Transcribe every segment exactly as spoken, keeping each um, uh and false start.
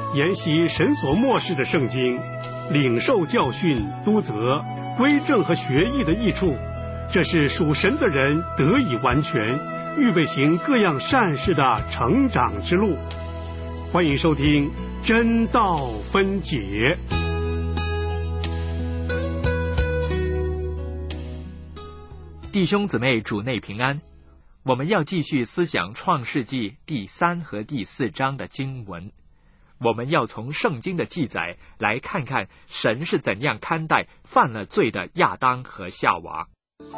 研习神所默示的圣经，领受教训、督责、归正和学艺的益处，这是属神的人得以完全，预备行各样善事的成长之路。欢迎收听真道分解。 弟兄姊妹，主内平安。我们要继续思想创世纪第三和第四章的经文。我们要从圣经的记载来看看神是怎样看待犯了罪的亚当和夏娃。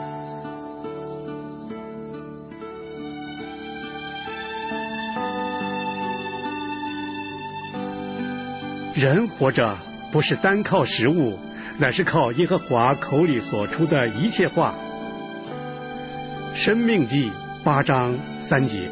人活着不是单靠食物，乃是靠耶和华口里所出的一切话。申命记八章三节。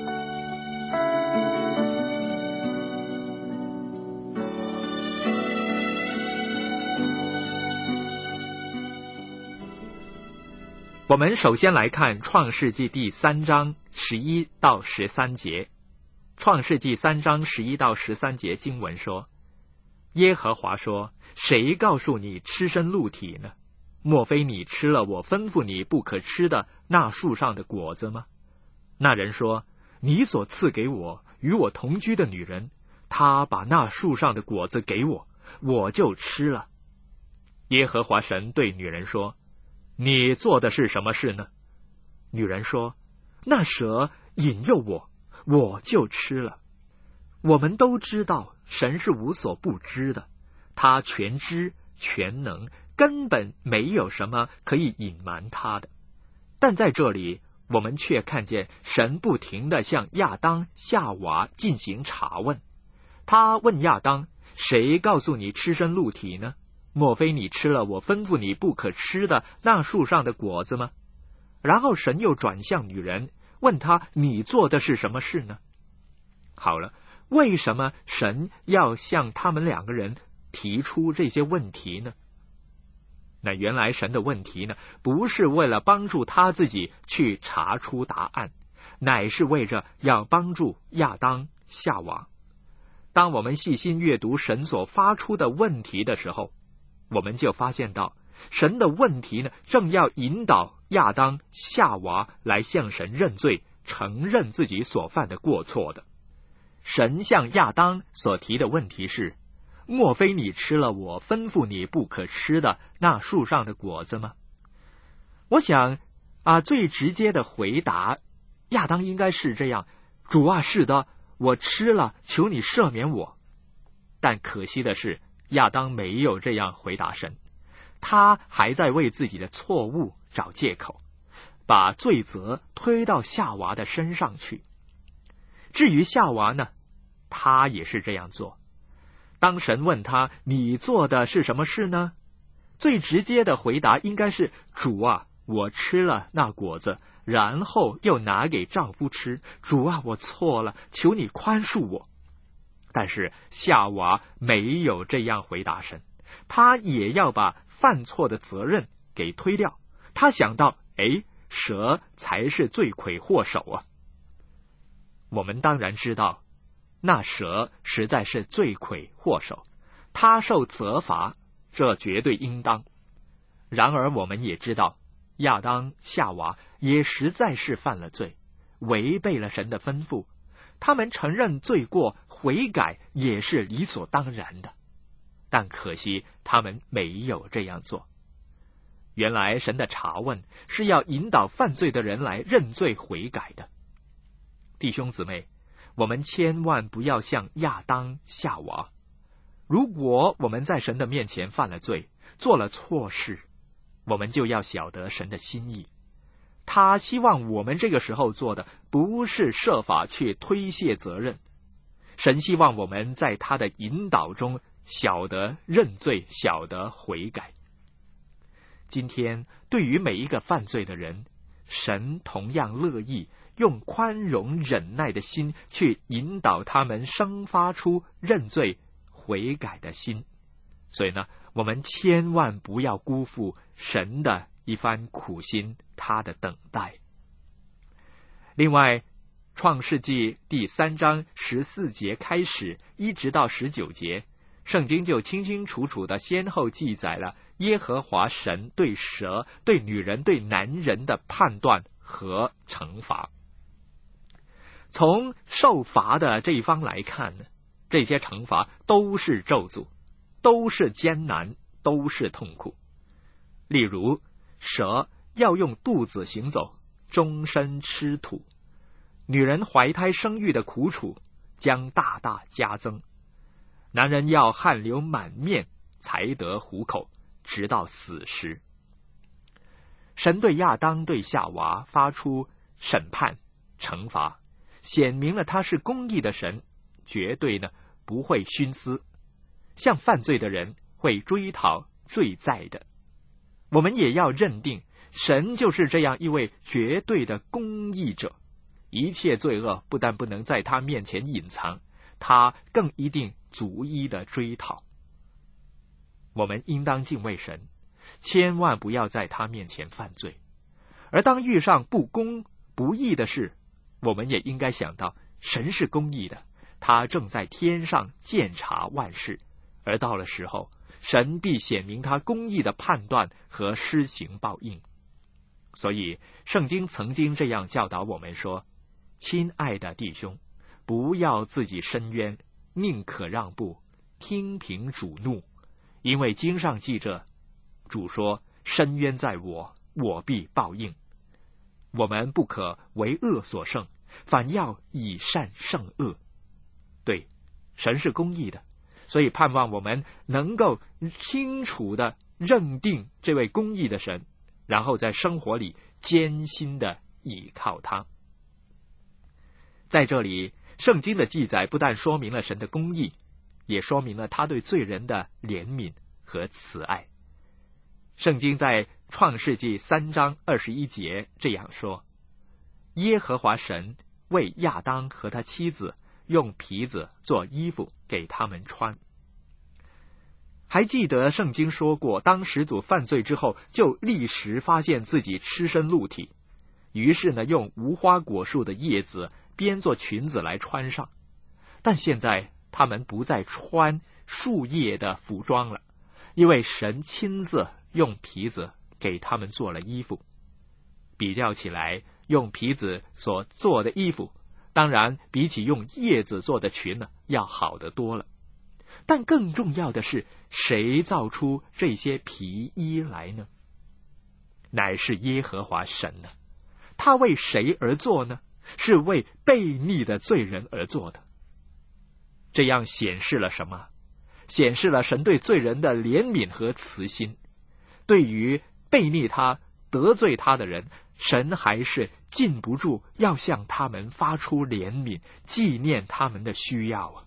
我们首先来看创世纪第三章十一到十三节。创世纪三章十一到十三节经文说，耶和华说，谁告诉你吃生露体呢？莫非你吃了我吩咐你不可吃的那树上的果子吗？那人说，你所赐给我与我同居的女人，她把那树上的果子给我，我就吃了。耶和华神对女人说，你做的是什么事呢？女人说，那蛇引诱我，我就吃了。我们都知道神是无所不知的，他全知全能，根本没有什么可以隐瞒他的。但在这里我们却看见神不停地向亚当、夏娃进行查问。他问亚当，谁告诉你吃生露体呢？莫非你吃了我吩咐你不可吃的那树上的果子吗？然后神又转向女人，问他，你做的是什么事呢？好了，为什么神要向他们两个人提出这些问题呢？那原来神的问题呢，不是为了帮助他自己去查出答案，乃是为着要帮助亚当、夏娃。当我们细心阅读神所发出的问题的时候，我们就发现到神的问题呢，正要引导亚当、夏娃来向神认罪，承认自己所犯的过错的。神向亚当所提的问题是，莫非你吃了我吩咐你不可吃的那树上的果子吗？我想啊，最直接的回答，亚当应该是这样，主啊，是的，我吃了，求你赦免我。但可惜的是，亚当没有这样回答神，他还在为自己的错误找借口，把罪责推到夏娃的身上去。至于夏娃呢，他也是这样做。当神问他，你做的是什么事呢？最直接的回答应该是，主啊，我吃了那果子，然后又拿给丈夫吃，主啊，我错了，求你宽恕我。但是夏娃没有这样回答神，他也要把犯错的责任给推掉。他想到，哎，蛇才是罪魁祸首啊。我们当然知道，那蛇实在是罪魁祸首，他受责罚，这绝对应当。然而我们也知道，亚当、夏娃也实在是犯了罪，违背了神的吩咐。他们承认罪过，悔改也是理所当然的，但可惜他们没有这样做。原来神的查问是要引导犯罪的人来认罪悔改的。弟兄姊妹，我们千万不要像亚当、夏娃。如果我们在神的面前犯了罪，做了错事，我们就要晓得神的心意。他希望我们这个时候做的不是设法去推卸责任，神希望我们在他的引导中晓得认罪，晓得悔改。今天对于每一个犯罪的人，神同样乐意用宽容忍耐的心去引导他们生发出认罪悔改的心。所以呢，我们千万不要辜负神的一番苦心，他的等待。另外， 创世纪第三章十四节开始，一直到十九节，圣经就清清楚楚的先后记载了耶和华神对蛇、对女人、对男人的判断和惩罚。从受罚的这一方来看呢，这些惩罚都是咒诅，都是艰难，都是痛苦。例如，蛇要用肚子行走，终身吃土；女人怀胎生育的苦楚将大大加增；男人要汗流满面才得糊口，直到死时。神对亚当、对夏娃发出审判、惩罚，显明了他是公义的神，绝对呢不会徇私，向犯罪的人会追讨罪债的。我们也要认定，神就是这样一位绝对的公义者，一切罪恶不但不能在他面前隐藏，他更一定逐一的追讨。我们应当敬畏神，千万不要在他面前犯罪。而当遇上不公不义的事，我们也应该想到，神是公义的，他正在天上鉴察万事，而到了时候，神必显明他公义的判断和施行报应。所以圣经曾经这样教导我们说，亲爱的弟兄，不要自己申冤，宁可让步，听凭主怒，因为经上记着，主说，申冤在我，我必报应。我们不可为恶所胜，反要以善胜恶。对，神是公义的，所以盼望我们能够清楚的认定这位公义的神，然后在生活里艰辛的倚靠他。在这里，圣经的记载不但说明了神的公义，也说明了他对罪人的怜悯和慈爱。圣经在创世纪三章二十一节这样说，耶和华神为亚当和他妻子用皮子做衣服给他们穿。还记得圣经说过，当始祖犯罪之后，就立时发现自己赤身露体，于是呢，用无花果树的叶子编做裙子来穿上。但现在他们不再穿树叶的服装了，因为神亲自用皮子给他们做了衣服。比较起来，用皮子所做的衣服，当然比起用叶子做的裙呢，要好得多了。但更重要的是，谁造出这些皮衣来呢？乃是耶和华神呢。他为谁而做呢？是为悖逆的罪人而做的。这样显示了什么？显示了神对罪人的怜悯和慈心。对于悖逆他、得罪他的人，神还是禁不住要向他们发出怜悯，纪念他们的需要啊。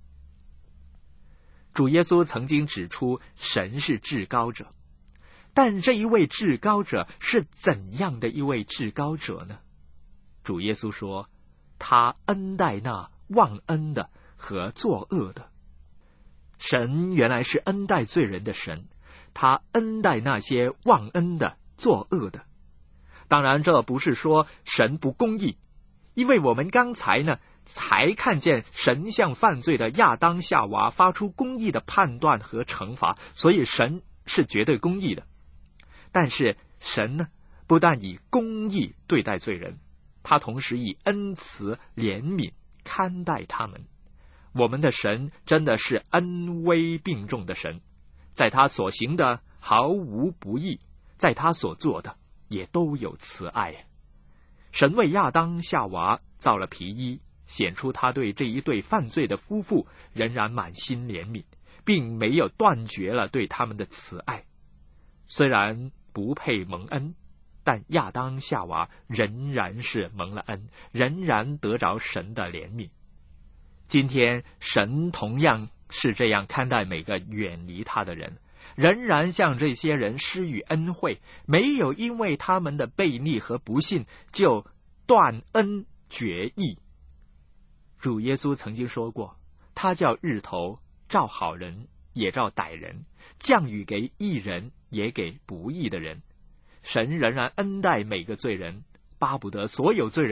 主耶稣曾经指出，神是至高者，但这一位至高者是怎样的一位至高者呢？主耶稣说，他恩待那忘恩的和作恶的。神原来是恩待罪人的神，他恩待那些忘恩的、作恶的。当然，这不是说神不公义，因为我们刚才呢才看见神向犯罪的亚当夏娃发出公义的判断和惩罚，所以神是绝对公义的。但是神呢，不但以公义对待罪人，他同时以恩慈怜悯看待他们。我们的神真的是恩威并重的神，在他所行的毫无不义，在他所做的也都有慈爱。神为亚当夏娃造了皮衣，显出他对这一对犯罪的夫妇仍然满心怜悯，并没有断绝了对他们的慈爱。虽然不配蒙恩，但亚当夏娃仍然是蒙了恩，仍然得着神的怜悯。今天神同样是这样看待每个远离他的人，仍然向这些人施予恩惠，没有因为他们的悖逆和不信就断恩绝义。主耶稣曾经说过，他叫日头照好人也照歹人，降雨给义人也给不义的人。神仍然恩待每个罪人，巴不得所有罪人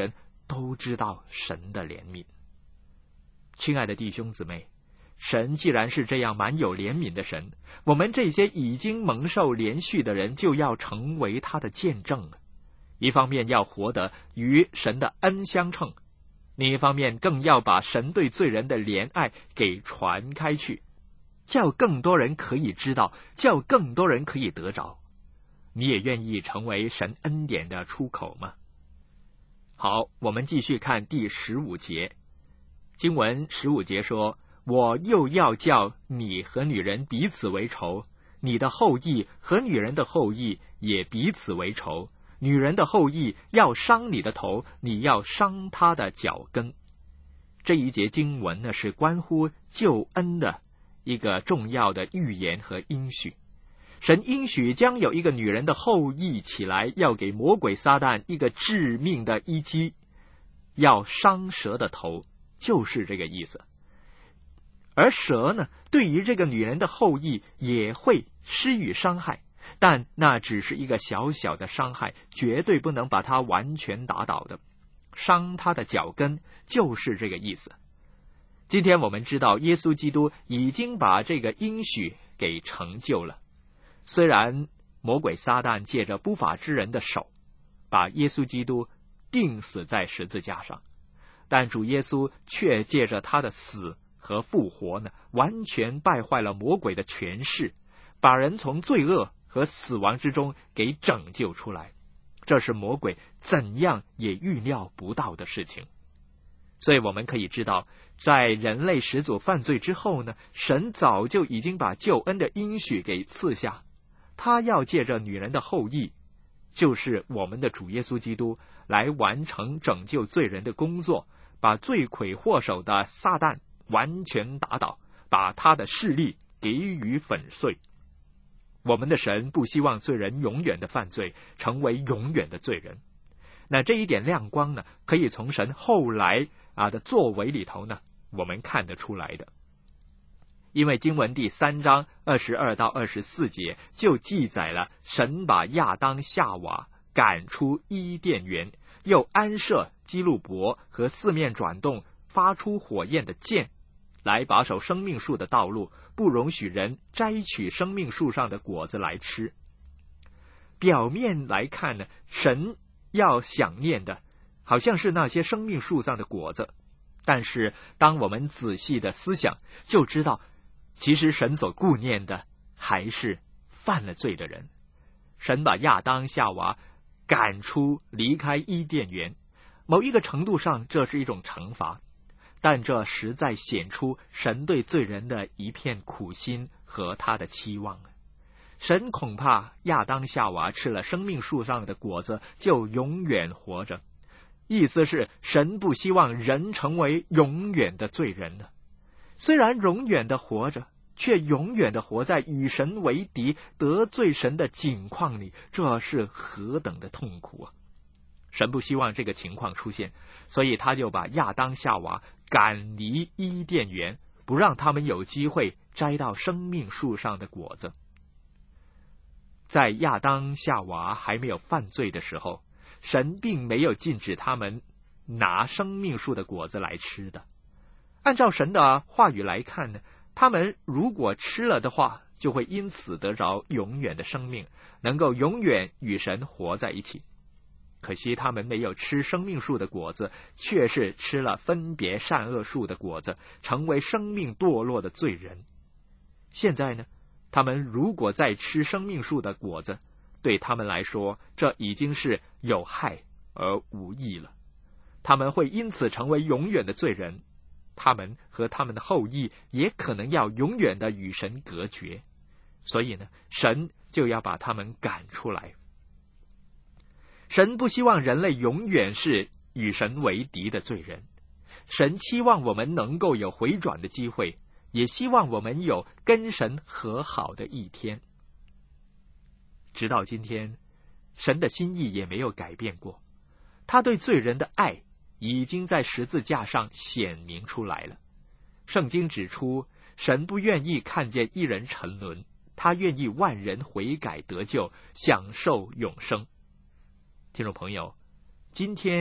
都知道神的怜悯。亲爱的弟兄姊妹，神既然是这样满有怜悯的神，我们这些已经蒙受怜恤的人就要成为他的见证。一方面要活得与神的恩相称，另一方面更要把神对罪人的怜爱给传开去，叫更多人可以知道，叫更多人可以得着。你也愿意成为神恩典的出口吗？好，我们继续看第十五节。经文十五节说，我又要叫你和女人彼此为仇，你的后裔和女人的后裔也彼此为仇，女人的后裔要伤你的头，你要伤她的脚跟。这一节经文呢，是关乎救恩的一个重要的预言和应许。神应许将有一个女人的后裔起来，要给魔鬼撒旦一个致命的一击，要伤蛇的头，就是这个意思。而蛇呢，对于这个女人的后裔也会施予伤害，但那只是一个小小的伤害，绝对不能把它完全打倒的。伤她的脚跟，就是这个意思。今天我们知道，耶稣基督已经把这个应许给成就了。虽然魔鬼撒旦借着不法之人的手，把耶稣基督钉死在十字架上，但主耶稣却借着他的死和复活呢，完全败坏了魔鬼的权势，把人从罪恶和死亡之中给拯救出来。这是魔鬼怎样也预料不到的事情。所以我们可以知道，在人类始祖犯罪之后呢，神早就已经把救恩的应许给赐下，他要借着女人的后裔，就是我们的主耶稣基督，来完成拯救罪人的工作，把罪魁祸首的撒旦完全打倒，把他的势力给予粉碎。我们的神不希望罪人永远的犯罪，成为永远的罪人。那这一点亮光呢，可以从神后来啊的作为里头呢，我们看得出来的。因为经文第三章二十二到二十四节就记载了神把亚当夏娃赶出伊甸园，又安设基路伯和四面转动发出火焰的剑，来把守生命树的道路，不容许人摘取生命树上的果子来吃。表面来看呢，神要想念的好像是那些生命树上的果子，但是当我们仔细的思想，就知道其实神所顾念的还是犯了罪的人。神把亚当夏娃赶出离开伊甸园，某一个程度上这是一种惩罚，但这实在显出神对罪人的一片苦心和他的期望。神恐怕亚当夏娃吃了生命树上的果子就永远活着，意思是神不希望人成为永远的罪人的。虽然永远的活着，却永远的活在与神为敌、得罪神的境况里，这是何等的痛苦啊！神不希望这个情况出现，所以他就把亚当夏娃赶离伊甸园，不让他们有机会摘到生命树上的果子。在亚当夏娃还没有犯罪的时候，神并没有禁止他们拿生命树的果子来吃的。按照神的话语来看呢，他们如果吃了的话，就会因此得着永远的生命，能够永远与神活在一起。可惜他们没有吃生命树的果子，却是吃了分别善恶树的果子，成为生命堕落的罪人。现在呢，他们如果再吃生命树的果子，对他们来说，这已经是有害而无益了。他们会因此成为永远的罪人，他们和他们的后裔也可能要永远的与神隔绝。所以呢，神就要把他们赶出来。神不希望人类永远是与神为敌的罪人，神期望我们能够有回转的机会，也希望我们有跟神和好的一天。直到今天，神的心意也没有改变过，他对罪人的爱已经在十字架上显明出来了。圣经指出，神不愿意看见一人沉沦，他愿意万人悔改得救，享受永生。听众朋友，今天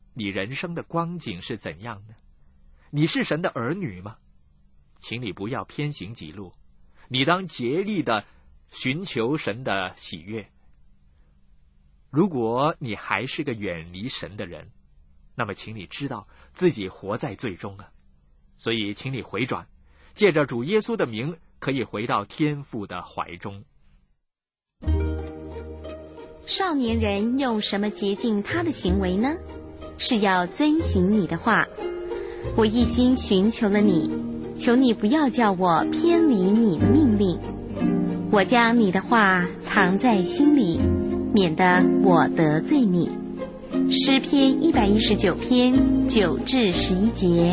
你人生的光景是怎样呢？你是神的儿女吗？请你不要偏行己路，你当竭力的寻求神的喜悦。如果你还是个远离神的人，那么请你知道自己活在罪中啊。所以请你回转，借着主耶稣的名，可以回到天父的怀中。 少年人用什么洁净他的行为呢？是要遵行你的话。我一心寻求了你，求你不要叫我偏离你的命令。我将你的话藏在心里，免得我得罪你。诗篇一百一十九篇九至十一节。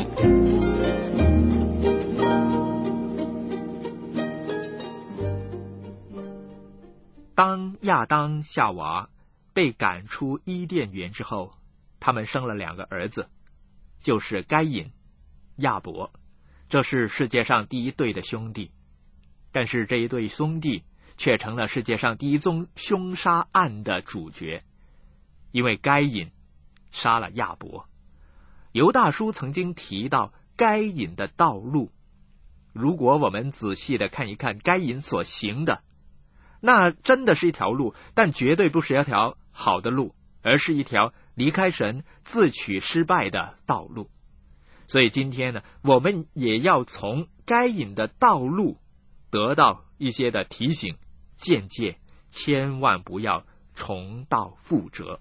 当亚当夏娃被赶出伊甸园之后，他们生了两个儿子，就是该隐、亚伯，这是世界上第一对的兄弟。但是这一对兄弟却成了世界上第一宗凶杀案的主角，因为该隐杀了亚伯。犹大书曾经提到该隐的道路，如果我们仔细的看一看该隐所行的，那真的是一条路，但绝对不是一条好的路，而是一条离开神、自取失败的道路。所以今天呢，我们也要从该隐的道路得到一些的提醒、见解，千万不要重蹈覆辙。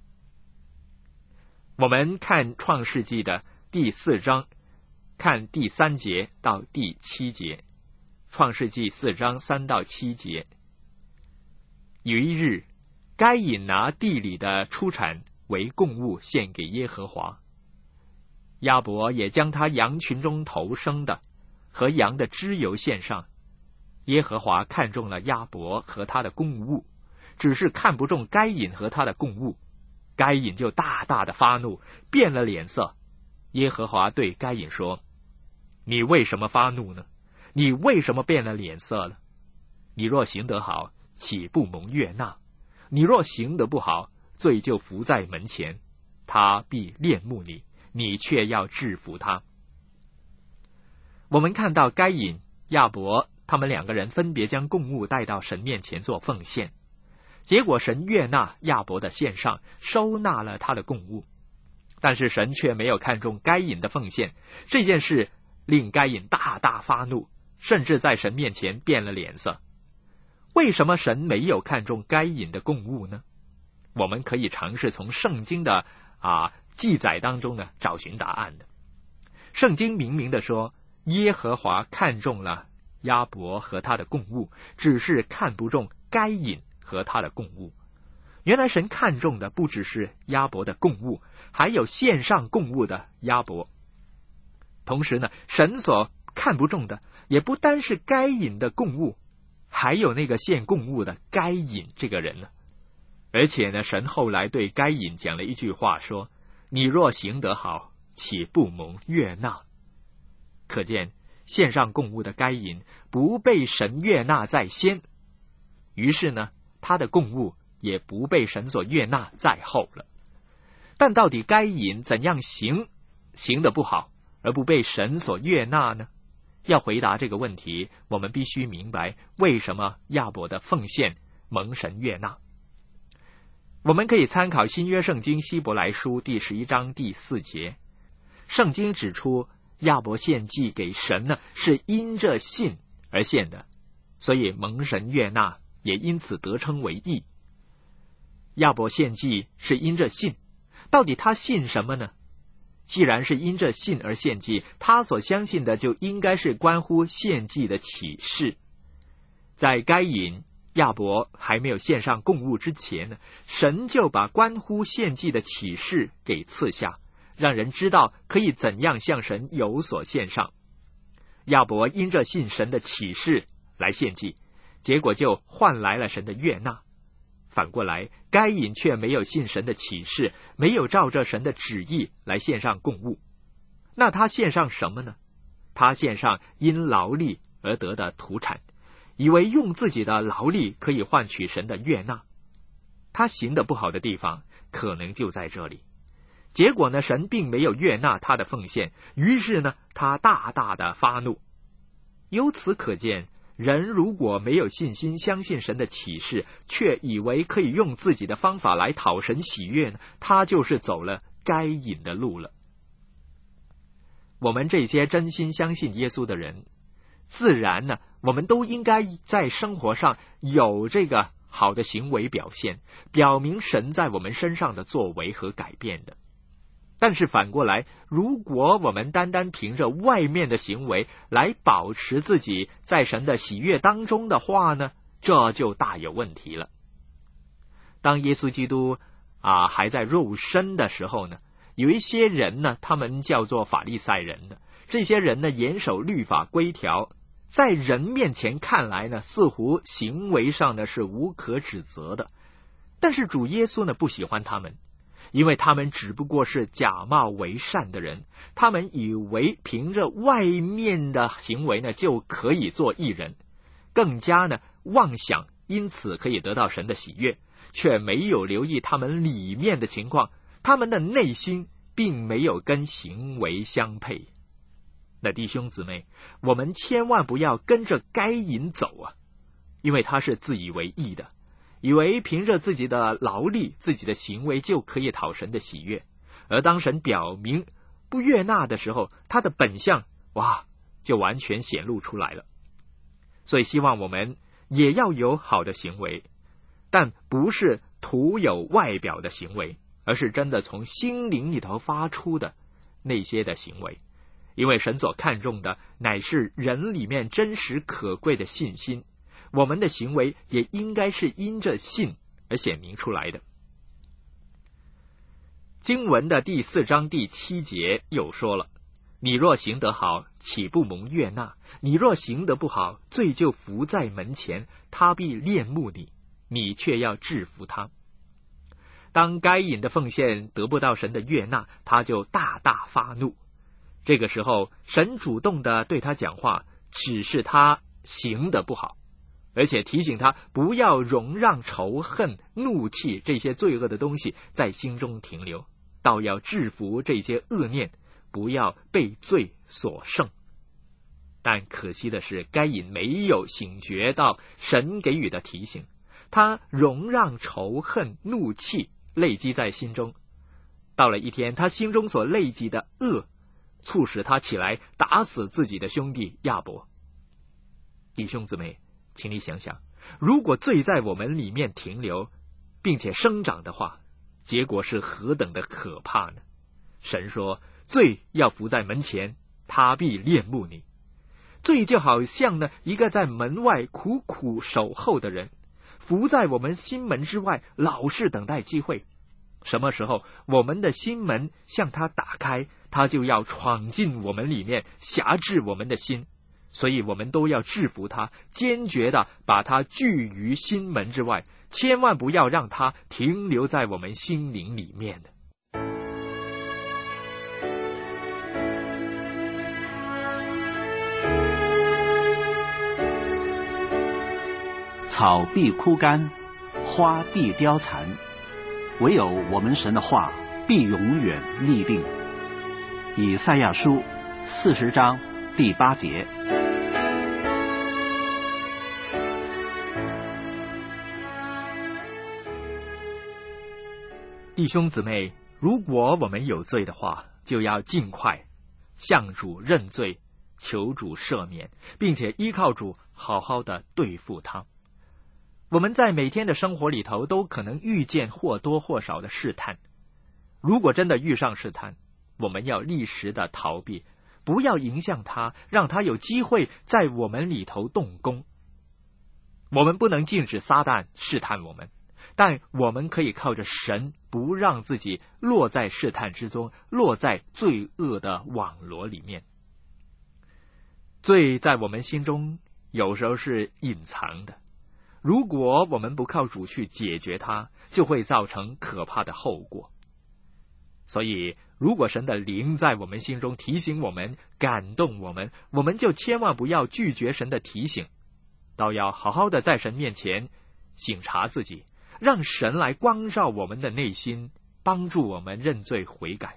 我们看创世纪的第四章，看第三节到第七节。创世纪四章三到七节。有一日，该隐拿地里的出产为供物献给耶和华，亚伯也将他羊群中头生的和羊的脂油献上。耶和华看中了亚伯和他的供物，只是看不中该隐和他的供物。该隐就大大的发怒，变了脸色。耶和华对该隐说：你为什么发怒呢？你为什么变了脸色了？你若行得好，岂不蒙悦纳？你若行得不好，罪就伏在门前，他必恋慕你，你却要制服他。我们看到该隐、亚伯他们两个人分别将供物带到神面前做奉献，结果神悦纳亚伯的献上，收纳了他的供物。但是神却没有看中该隐的奉献，这件事令该隐大大发怒，甚至在神面前变了脸色。为什么神没有看中该隐的供物呢？我们可以尝试从圣经的啊记载当中呢找寻答案的。圣经明明的说，耶和华看中了亚伯和他的供物，只是看不中该隐和他的供物。原来神看中的不只是亚伯的供物，还有献上供物的亚伯。同时呢，神所看不中的也不单是该隐的供物，还有那个献供物的该隐这个人呢。而且呢，神后来对该隐讲了一句话，说：你若行得好，岂不蒙悦纳？可见献上供物的该隐不被神悦纳在先，于是呢，他的供物也不被神所悦纳在后了。但到底该隐怎样行，行得不好而不被神所悦纳呢？要回答这个问题，我们必须明白为什么亚伯的奉献蒙神悦纳。我们可以参考新约圣经希伯来书第十一章第四节，圣经指出亚伯献祭给神呢，是因着信而献的，所以蒙神悦纳，也因此得称为义。亚伯献祭是因着信，到底他信什么呢？既然是因着信而献祭，他所相信的就应该是关乎献祭的启示。在该隐、亚伯还没有献上供物之前呢，神就把关乎献祭的启示给赐下，让人知道可以怎样向神有所献上。亚伯因着信神的启示来献祭，结果就换来了神的悦纳。反过来，该隐却没有信神的启示，没有照着神的旨意来献上供物。那他献上什么呢？他献上因劳力而得的土产，以为用自己的劳力可以换取神的悦纳。他行的不好的地方可能就在这里。 结果呢，神并没有悦纳他的奉献，于是呢，他大大的发怒。由此可见，人如果没有信心，相信神的启示，却以为可以用自己的方法来讨神喜悦呢，他就是走了该隐的路了。我们这些真心相信耶稣的人，自然呢，我们都应该在生活上有这个好的行为表现，表明神在我们身上的作为和改变的。但是反过来，如果我们单单凭着外面的行为来保持自己在神的喜悦当中的话呢，这就大有问题了。当耶稣基督啊还在肉身的时候呢，有一些人呢，他们叫做法利赛人呢，这些人呢严守律法规条，在人面前看来呢，似乎行为上呢是无可指责的。但是主耶稣呢不喜欢他们，因为他们只不过是假冒为善的人，他们以为凭着外面的行为呢就可以做义人，更加呢妄想因此可以得到神的喜悦，却没有留意他们里面的情况，他们的内心并没有跟行为相配。那弟兄姊妹，我们千万不要跟着该隐走啊，因为他是自以为义的，以为凭着自己的劳力，自己的行为就可以讨神的喜悦，而当神表明不悦纳的时候，他的本相哇就完全显露出来了。所以希望我们也要有好的行为，但不是徒有外表的行为，而是真的从心灵里头发出的那些的行为。因为神所看重的乃是人里面真实可贵的信心，我们的行为也应该是因着信而显明出来的。经文的第四章第七节又说了，你若行得好，岂不蒙悦纳？你若行得不好，罪就伏在门前，他必恋慕你，你却要制服他。当该隐的奉献得不到神的悦纳，他就大大发怒。这个时候，神主动的对他讲话，只是他行得不好，而且提醒他不要容让仇恨、怒气这些罪恶的东西在心中停留，倒要制服这些恶念，不要被罪所胜。但可惜的是，该隐没有醒觉到神给予的提醒，他容让仇恨、怒气累积在心中。到了一天，他心中所累积的恶促使他起来打死自己的兄弟亚伯。弟兄姊妹，请你想想，如果罪在我们里面停留并且生长的话，结果是何等的可怕呢？神说，罪要伏在门前，他必恋慕你。罪就好像呢一个在门外苦苦守候的人，伏在我们心门之外，老是等待机会。什么时候我们的心门向他打开，他就要闯进我们里面，辖制我们的心。所以我们都要制服他，坚决的把他拒于心门之外，千万不要让他停留在我们心灵里面的。 草必枯干，花必凋残，唯有我们神的话必永远立定。以赛亚书四十章第八节。 弟兄姊妹，如果我们有罪的话，就要尽快向主认罪，求主赦免，并且依靠主好好的对付他。我们在每天的生活里头都可能遇见或多或少的试探，如果真的遇上试探，我们要立时的逃避，不要影响他，让他有机会在我们里头动工。我们不能禁止撒旦试探我们，但我们可以靠着神，不让自己落在试探之中，落在罪恶的网罗里面。罪在我们心中有时候是隐藏的，如果我们不靠主去解决它，就会造成可怕的后果。所以如果神的灵在我们心中提醒我们，感动我们，我们就千万不要拒绝神的提醒，倒要好好的在神面前省察自己，让神来光照我们的内心， 帮助我们认罪悔改。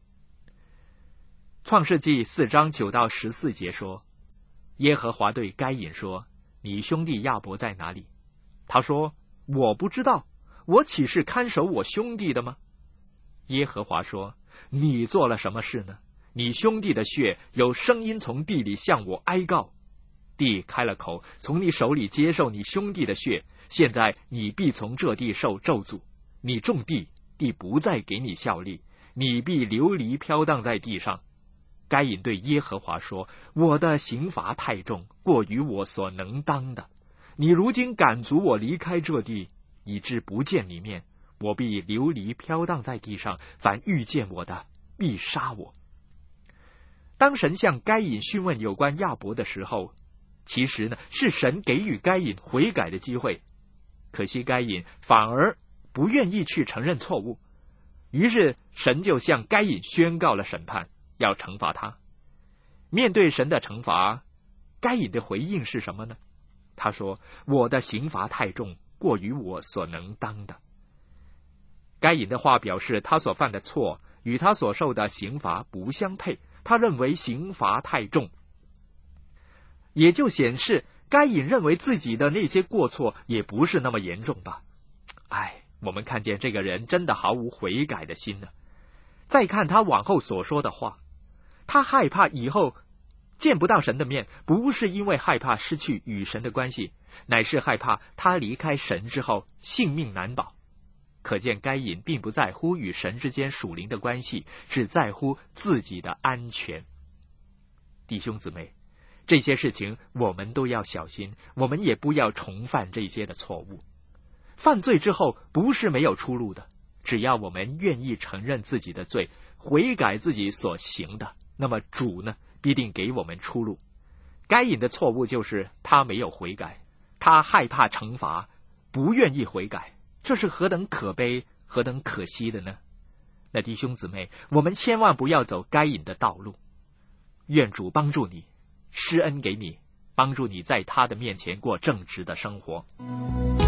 创世纪四章九到十四节说，耶和华对该隐说，你兄弟亚伯在哪里？他说，我不知道，我岂是看守我兄弟的吗？耶和华说，你做了什么事呢？你兄弟的血有声音从地里向我哀告，地开了口，从你手里接受你兄弟的血，现在你必从这地受咒诅，你种地，地不再给你效力，你必流离飘荡在地上。该隐对耶和华说，我的刑罚太重，过于我所能当的，你如今赶逐我离开这地，以致不见你面，我必流离飘荡在地上，凡遇见我的必杀我。当神向该隐询问有关亚伯的时候，其实呢是神给予该隐悔改的机会，可惜该隐反而不愿意去承认错误，于是神就向该隐宣告了审判，要惩罚他。面对神的惩罚，该隐的回应是什么呢？他说，我的刑罚太重，过于我所能当的。该隐的话表示他所犯的错与他所受的刑罚不相配，他认为刑罚太重，也就显示该隐认为自己的那些过错也不是那么严重吧。哎，我们看见这个人真的毫无悔改的心呢。再看他往后所说的话，他害怕以后见不到神的面，不是因为害怕失去与神的关系，乃是害怕他离开神之后性命难保。可见该隐并不在乎与神之间属灵的关系，只在乎自己的安全。弟兄姊妹，这些事情我们都要小心，我们也不要重犯这些的错误。犯罪之后不是没有出路的，只要我们愿意承认自己的罪，悔改自己所行的，那么主呢必定给我们出路。该隐的错误就是他没有悔改，他害怕惩罚，不愿意悔改，这是何等可悲何等可惜的呢？那弟兄姊妹，我们千万不要走该隐的道路。愿主帮助你，施恩给你，帮助你在他的面前过正直的生活。